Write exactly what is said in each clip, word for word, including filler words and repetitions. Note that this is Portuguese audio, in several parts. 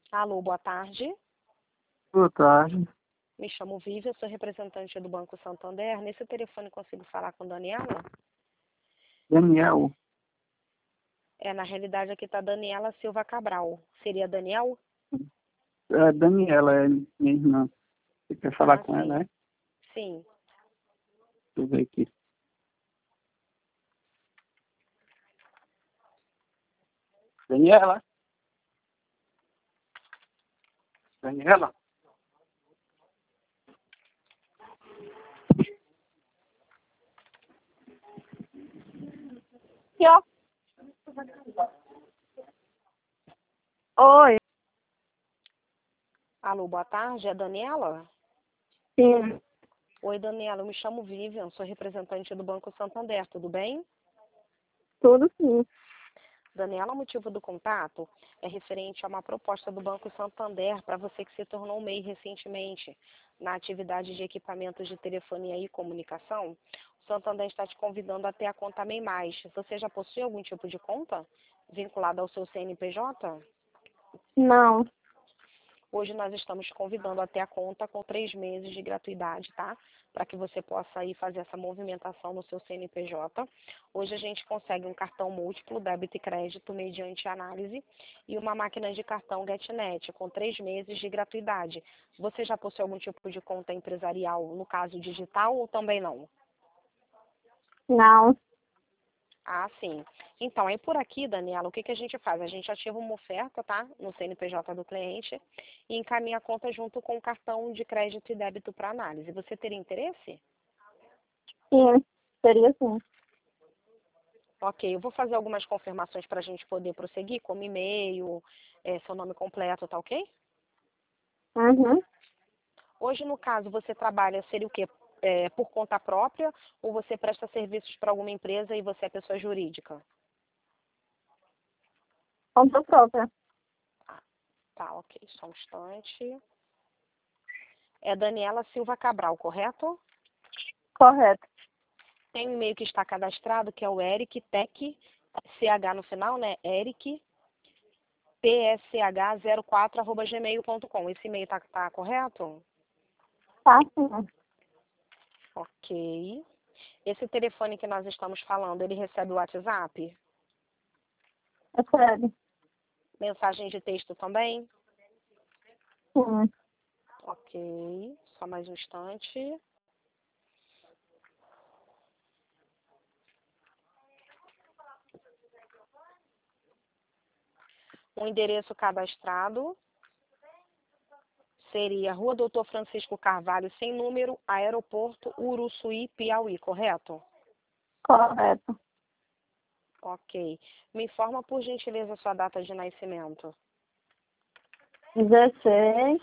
Alô, boa tarde. Boa tarde. Me chamo Vivian, sou representante do Banco Santander. Nesse telefone consigo falar com Daniela? Daniel. É, na realidade aqui está Daniela Silva Cabral. Seria Daniel? É Daniela, é minha irmã. Você quer falar Ah, com sim. ela, é? Sim. Deixa eu ver aqui. Daniela? Daniela? Aqui, ó. Oi. Alô, boa tarde. É Daniela? Sim. Oi, Daniela. Eu me chamo Vivian, sou representante do Banco Santander. Tudo bem? Tudo sim. Daniela, o motivo do contato é referente a uma proposta do Banco Santander para você que se tornou M E I recentemente na atividade de equipamentos de telefonia e comunicação. O Santander está te convidando a ter a conta M E I mais. Você já possui algum tipo de conta vinculada ao seu C N P J? Não. Hoje nós estamos te convidando a ter a conta com três meses de gratuidade, tá? Para que você possa aí fazer essa movimentação no seu C N P J. Hoje a gente consegue um cartão múltiplo, débito e crédito, mediante análise, e uma máquina de cartão GetNet, com três meses de gratuidade. Você já possui algum tipo de conta empresarial, no caso digital, ou também não? Não. Ah, sim. Então, aí por aqui, Daniela, o que, que a gente faz? A gente ativa uma oferta, tá? No C N P J do cliente e encaminha a conta junto com o cartão de crédito e débito para análise. Você teria interesse? Sim. Seria sim. Ok, eu vou fazer algumas confirmações para a gente poder prosseguir, como e-mail, eh, seu nome completo, tá ok? Uhum. Hoje, no caso, você trabalha, seria o quê? Eh, por conta própria ou você presta serviços para alguma empresa e você é pessoa jurídica? Conta própria. Tá, ok, só um instante. É Daniela Silva Cabral, correto? Correto. Tem um e-mail que está cadastrado, que é o Eric Tech, C H no final, né? Eric, P S H zero quatro, arroba gmail ponto com. Esse e-mail tá, tá correto? Tá sim. Ok. Esse telefone que nós estamos falando, ele recebe o WhatsApp? É sério. Mensagem de texto também? Sim. Ok. Só mais um instante. O endereço cadastrado seria Rua Doutor Francisco Carvalho, sem número, Aeroporto Uruçuí, Piauí, correto? Correto. Ok. Me informa, por gentileza, sua data de nascimento. dezesseis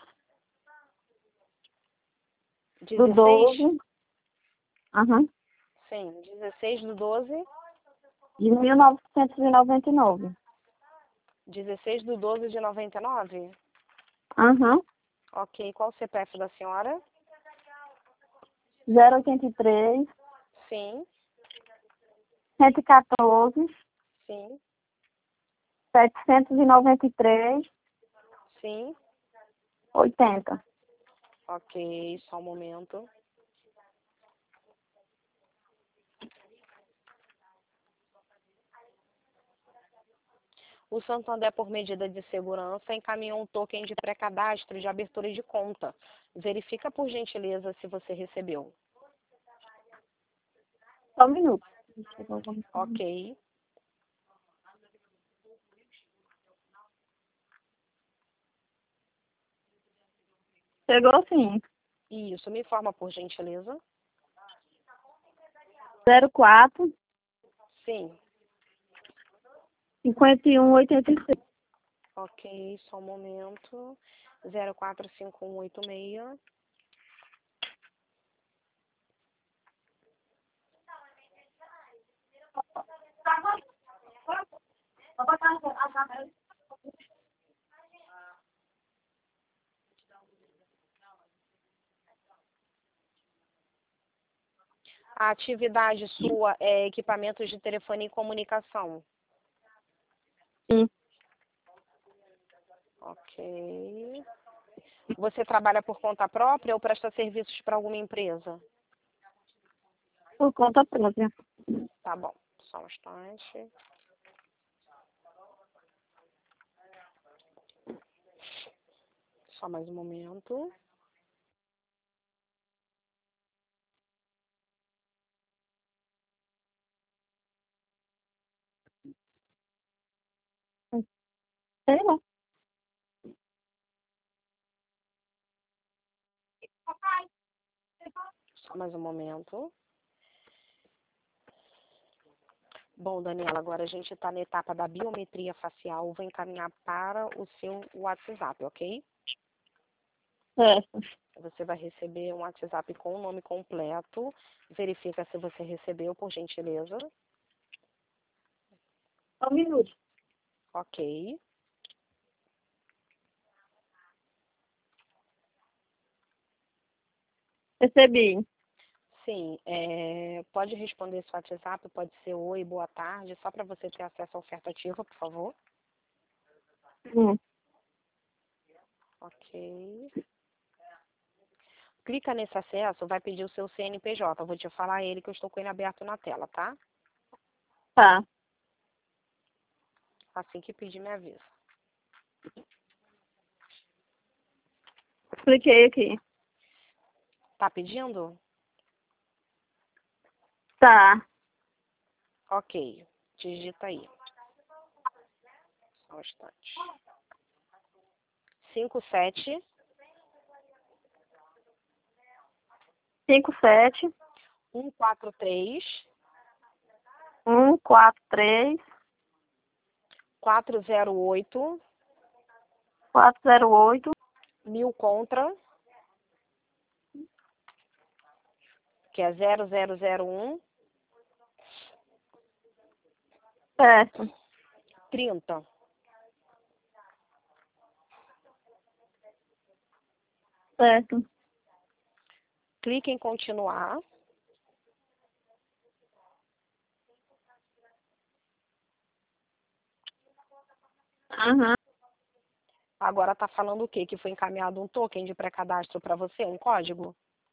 do dezesseis? doze. Aham. Sim, dezesseis do doze. De mil novecentos e noventa e nove. dezesseis do doze de noventa e nove? Aham. Ok. Qual o C P F da senhora? zero oitenta e três. Sim, cento e quatorze. sim, setecentos e noventa e três. sim. oitenta. Ok, só um momento. O Santander, por medida de segurança, encaminhou um token de pré-cadastro de abertura de conta. Verifica, por gentileza, se você recebeu. Só um minuto. Ok. Chegou sim. Isso, me informa, por gentileza. zero quatro. Sim. cinquenta e um, oitenta e seis. Ok, só um momento. zero quatro cinco um oito seis. A atividade sua é equipamentos de telefonia e comunicação. Sim. Ok. Ok. Você trabalha por conta própria ou presta serviços para alguma empresa? Por conta própria. Tá bom, só um instante. Só mais um momento. Sei lá. Só mais um momento. Bom, Daniela, agora a gente está na etapa da biometria facial. Vou encaminhar para o seu WhatsApp, ok? Certo. Você vai receber um WhatsApp com o nome completo. Verifica se você recebeu, por gentileza. Um minuto. Ok. Recebi. Sim, é, pode responder esse WhatsApp, pode ser oi, boa tarde, só para você ter acesso à oferta ativa, por favor. Hum. Ok. Clica nesse acesso, vai pedir o seu C N P J. Eu vou te falar ele que eu estou com ele aberto na tela, tá? Tá. Assim que pedir, me avisa. Cliquei aqui. Tá pedindo? Tá. Ok. Digita aí. Só um instante. cinco sete Cinco, sete, um quatro três um, quatro, três, quatro zero oito quatro, zero, oito. mil contra, que é zero zero zero um Certo. trinta. Certo. Clique em continuar. Aham. Agora está falando o quê? Que foi encaminhado um token de pré-cadastro para você, um código?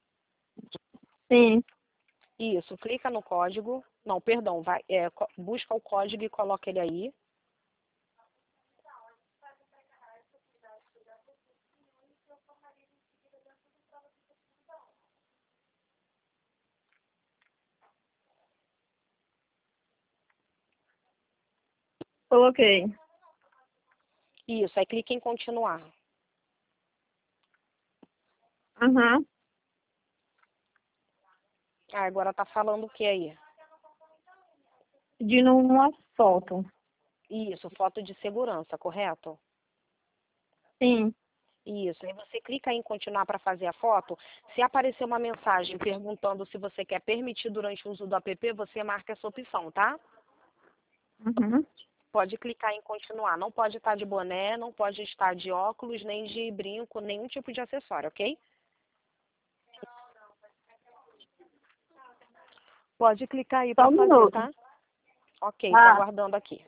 Sim. Isso, clica no código. Não, perdão, vai, é, co- busca o código e coloca ele aí. Coloquei. Isso, aí clica em continuar. Aham. Ah, agora está falando o que aí? Pedindo uma foto. Isso, foto de segurança, correto? Sim. Isso, aí você clica em continuar para fazer a foto. Se aparecer uma mensagem perguntando se você quer permitir durante o uso do app, você marca essa opção, tá? Uhum. Pode clicar em continuar. Não pode estar de boné, não pode estar de óculos, nem de brinco, nenhum tipo de acessório, ok? Pode clicar aí Só para um fazer, minuto. tá? Ok, tô Ah, aguardando aqui.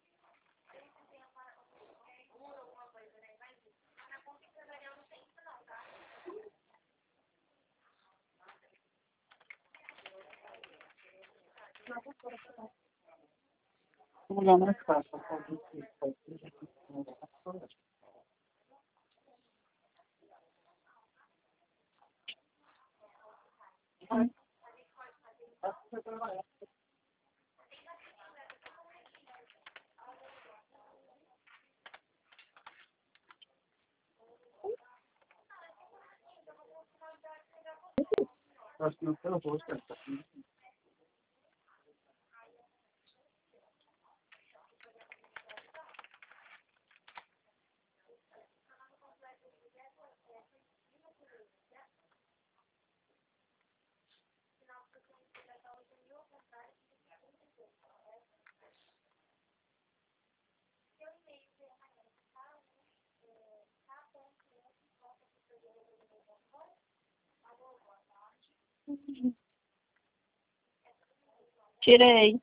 Um lugar mais fácil. Acho que não foi o rosto. tirei.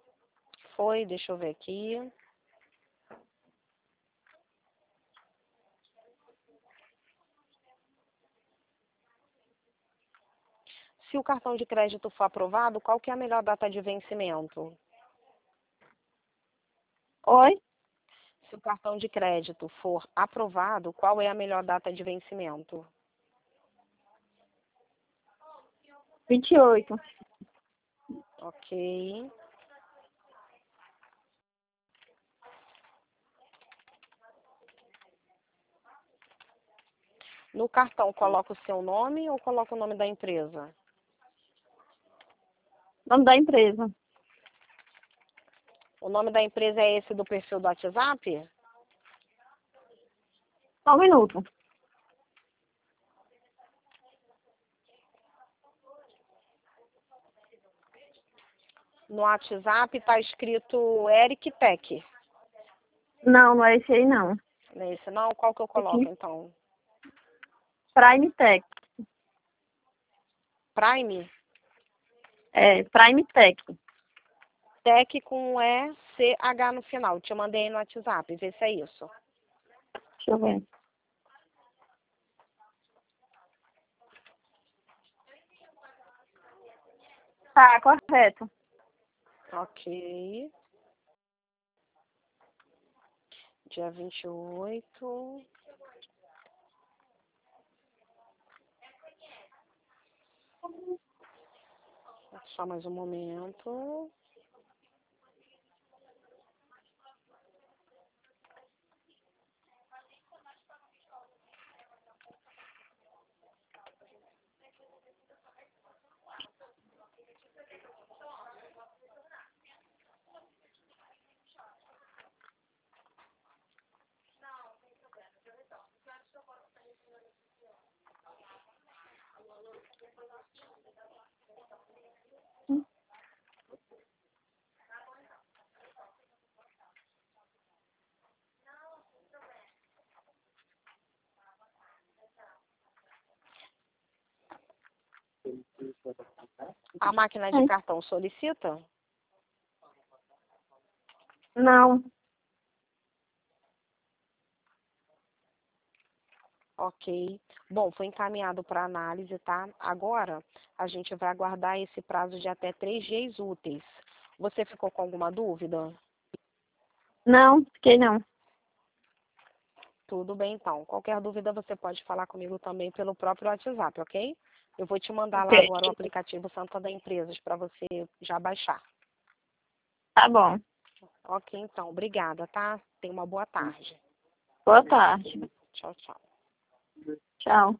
Foi, deixa eu ver aqui. Se o cartão de crédito for aprovado, qual que é a melhor data de vencimento? Oi? Se o cartão de crédito for aprovado, qual é a melhor data de vencimento? vinte e oito. Ok. No cartão, coloca o seu nome ou coloca o nome da empresa? Nome da empresa. O nome da empresa é esse do perfil do WhatsApp? Só um minuto. No WhatsApp está escrito Eric Tech. Não, não é esse aí, não. Não é esse não? Qual que eu coloco, Aqui. então? Prime Tech. Prime? É, Prime Tech. Tech com E C H no final. Te mandei aí no WhatsApp. Vê se é isso. Deixa eu ver. Tá, correto. Ok. Dia vinte e oito. Só mais um momento. A máquina de cartão solicita? Não. Ok. Bom, foi encaminhado para análise, tá? Agora, a gente vai aguardar esse prazo de até três dias úteis. Você ficou com alguma dúvida? Não, fiquei não. Tudo bem, então. Qualquer dúvida, você pode falar comigo também pelo próprio WhatsApp, ok? Eu vou te mandar lá Ok. agora o aplicativo Santander Empresas para você já baixar. Tá bom. Ok, então. Obrigada, tá? Tenha uma boa tarde. Boa tarde. Tchau, tchau. Tchau.